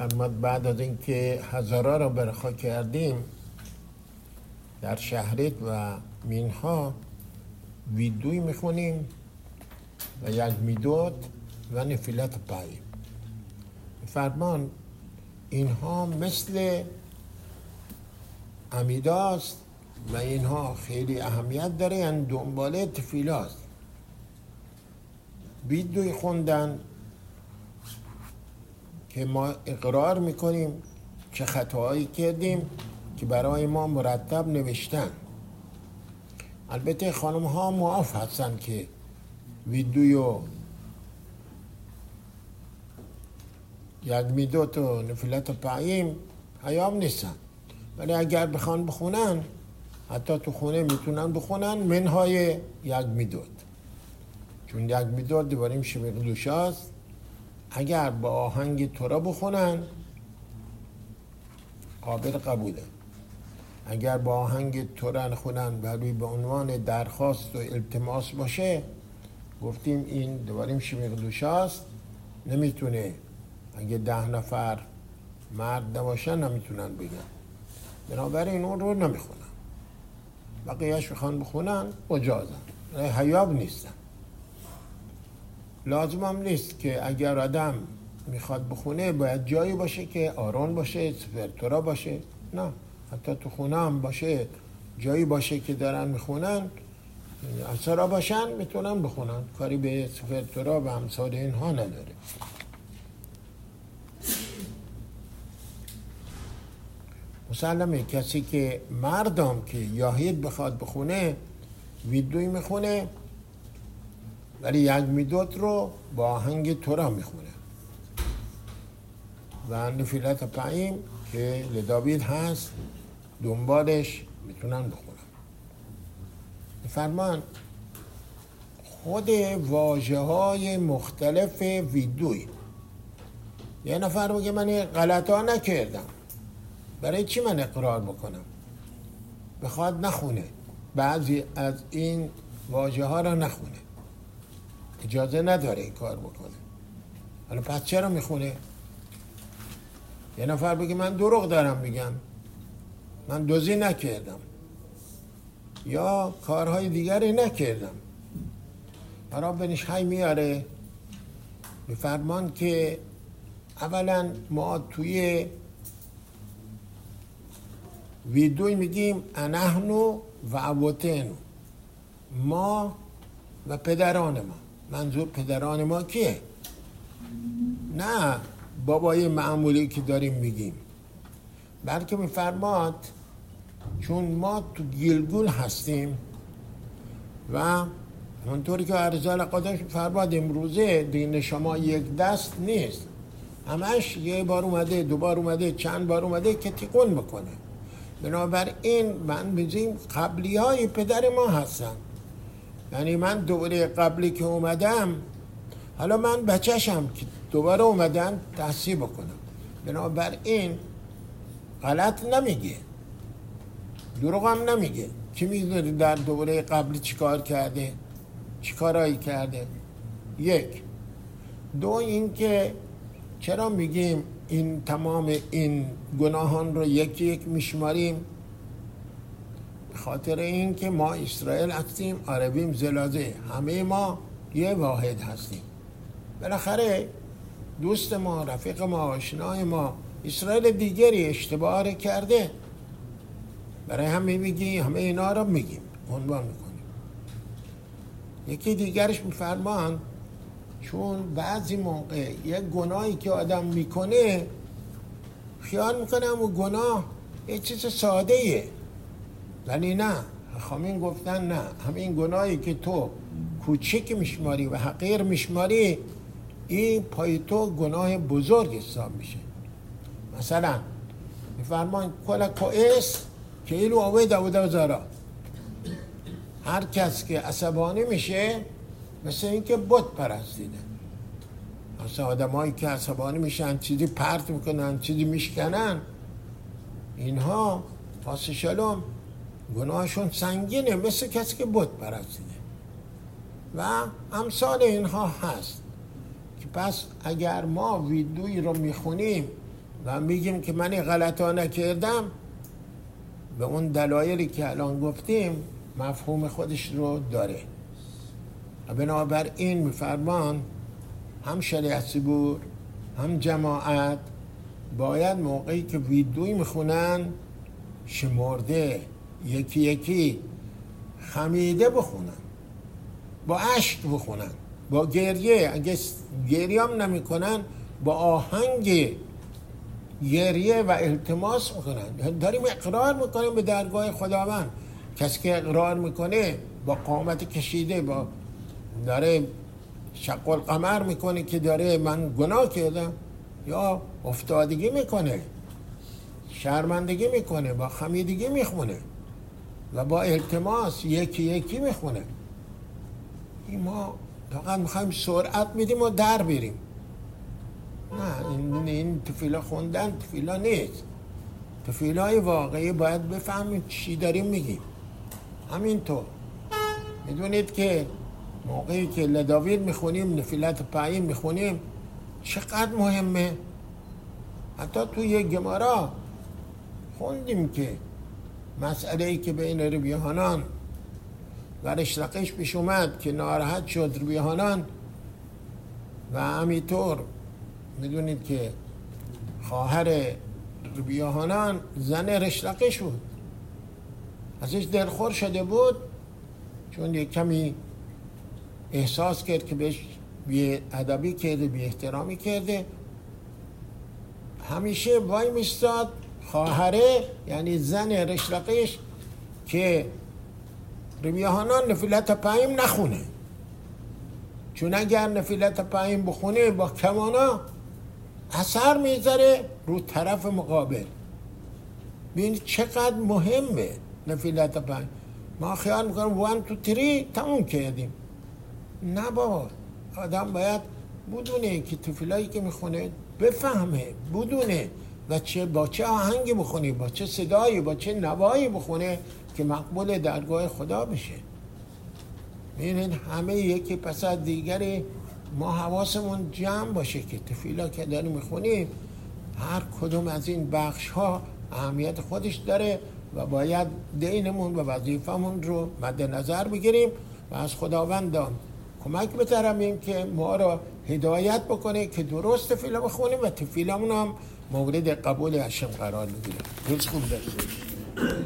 فرماد بعد از اینکه هزارا را برخا کردیم در شهرت و مینها ویدوی میخونیم و یک میدود و نفیلت پای. فرمان اینها مثل امیداست و اینها خیلی اهمیت داره، یعنی دنباله تفیلاست. ویدوی خوندن که ما اقرار میکنیم چه خطاهایی کردیم که برای ما مرتب نوشتن. البته خانم ها معاف هستن که ویدوی و یک میدوت و نفیلت پاییم حیام نیستن، ولی اگر بخوان بخونن حتی تو خونه میتونن بخونن منهای یک میدوت، چون یک میدوت دواریم شبه قدوش هست. اگر با آهنگ تورا بخونن قابل قبوله، اگر با آهنگ تورا نخونن ولی به عنوان درخواست و التماس باشه گفتیم این دواریم شبه قدوش هست، نمیتونه. اگه 10 نفر مرد نباشن نمیتونن بگن، بنابراین اون رو نمیخونن. بقیهش بخوان بخونن مجازن، حیاب نیستن. لازم هم نیست که اگر آدم میخواد بخونه باید جایی باشه که آرون باشه، سفر تورا باشه. نه، حتی تو خونه هم باشه، جایی باشه که دارن میخونن، اسرا باشن میتونن بخونن، کاری به سفر تورا و امثال اینها نداره. مسلمه کسی که مردم که یاهید بخواد بخونه ویدوی میخونه، ولی یک میدوت رو با آهنگ تورا میخونه و نفیلت پاییم که لداوید هست دنبالش میتونن بخونن. فرمان خود واژه های مختلف ویدوی، یه نفر بگه من غلط ها نکردم، برای چی من اقرار بکنم؟ بخواد نخونه، بعضی از این واژه ها را نخونه، اجازه نداره این کار بکنه. حالا پس چرا میخونه؟ یه نفر بگه من دروغ دارم میگم، من دزدی نکردم یا کارهای دیگری نکردم، برای بنش های میاره. به فرمان که اولا ما توی ویدوی میگیم انحنو و ابوتینو، ما و پدران ما. منظور پدران ما کیه؟ نه بابای معمولی که داریم میگیم، بلکه میفرماد چون ما تو گیلگول هستیم و همونطوری که ارزال قدش میفرماد امروزه دین شما یک دست نیست، همش یه بار اومده، 2 بار اومده، چند بار اومده که تیقون بکنه. بنابراین من میگیم قبلی های پدر ما هستن، یعنی من دوره قبلی که اومدم، حالا من بچه‌شم که دوباره اومدم تحصیل بکنم. بنابراین غلط نمیگه، دروغ هم نمیگه. کی میدونه در دوره قبلی چیکار کرده، چیکارایی کرده؟ 1. 2 این که چرا میگیم این تمام این گناهان رو یکی یک میشماریم؟ به خاطر این که ما اسرائیل هستیم، عربیم، زلازه، همه ما یه واحد هستیم. بالاخره دوست ما، رفیق ما، آشنای ما اسرائیل دیگری اشتباه کرده، برای همه میگی، همه اینا رو میگیم، عنوان میکنیم. یکی دیگرش میفرمان چون بعضی موقع یک گناهی که آدم میکنه خیال میکنه اون گناه یه چیز ساده ایه، ولی نه، خامین گفتن نه، همین گناهی که تو کوچک میشماری و حقیر میشماری این پای تو گناه بزرگ حساب میشه. مثلا میفرمان کلا کوئس که ایلو آوه داوده زارا، هر کس که عصبانی میشه مثل این که بت پرستیده. مثل آدم هایی که عصبانی میشن چیزی پرت میکنن، چیزی میشکنن، اینها پاس شلوم گناهشون سنگینه، مثل کسی که بت پرستیده و امثال اینها هست. که پس اگر ما ویدوی رو میخونیم و میگیم که من این غلط ها نکردم، به اون دلایلی که الان گفتیم مفهوم خودش رو داره. و بنابراین میفرمان هم شریعت صبور هم جماعت باید موقعی که ویدوی میخونن شمرده یکی یکی خمیده بخونن، با اشک بخونن، با گریه، اگه گریه هم نمی کنن با آهنگ گریه و التماس میکنن. داریم اقرار میکنیم به درگاه خداوند. کسی که اقرار میکنه با قامت کشیده، با داره شق القمر میکنه که داره من گناه کردم، یا افتادگی میکنه، شرمندگی میکنه، با خمیدگی میخونه و با التماس یکی یکی میخونه. ما فقط میخوایم سرعت میدیم و در بریم. نه، این تفیلا خوندن تفیلا نیست. تفیلای واقعی باید بفهمیم چی داریم میگیم. همینطور میدونید که موقعی که لداوید میخونیم، نفیلت پایین میخونیم، چقدر مهمه. حتی تو یک گمارا خوندیم که مسئله‌ای که بین ربی حنان و ریش لقیش پیش اومد که ناراحت شد ربی حنان، و همینطور میدونید که خواهر ربی حنان زن ریش لقیش بود، ازش دلخور شده بود چون یک کمی احساس کرد که بهش بی ادبی کرده، بی احترامی کرده. همیشه وای میستاد خواهره، یعنی زن ریش لقیش، که ربی حنان نفیلت پایین نخونه، چون اگر نفیلت پایین بخونه با کمانا اثر میذاره رو طرف مقابل. ببینید چقدر مهمه نفیلت پایین. ما خیال میکنم 1 2 3 تموم کردیم. نه بابا، آدم باید بدونه که تفیلایی که میخونه بفهمه، بدونه و با چه آهنگی بخونه، با چه صدایی، با چه نوایی بخونه که مقبول درگاه خدا بشه. ببینید همه یکی پس از دیگری ما حواسمون جمع باشه که تفیلا که داریم میخونیم هر کدوم از این بخش ها اهمیت خودش داره و باید دینمون و وظیفمون رو مد نظر بگیریم و از خداوند کمک بطلبیم که ما را هدایت بکنه که درست تفیلا بخونیم و تفیلمون هم مورد قبول هشم قرار بگیریم. روز خوب داشته